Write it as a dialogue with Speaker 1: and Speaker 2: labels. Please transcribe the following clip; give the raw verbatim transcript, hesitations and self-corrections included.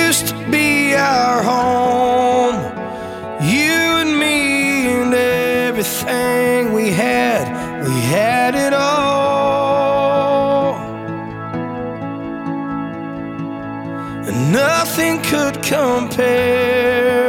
Speaker 1: used to be our home. You and me and everything we had, we had it all. And nothing could compare.